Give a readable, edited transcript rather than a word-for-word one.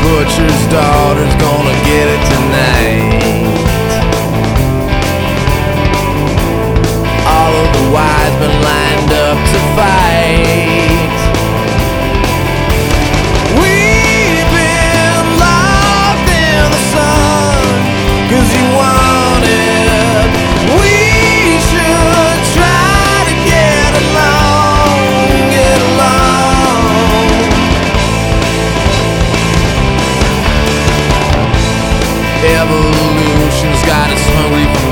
butcher's daughter's gonna get it tonight. All of the wise men lined up to fight. We've been locked in the sun 'cause you want it. We should try to get along, get along. Evolution's got us hungry for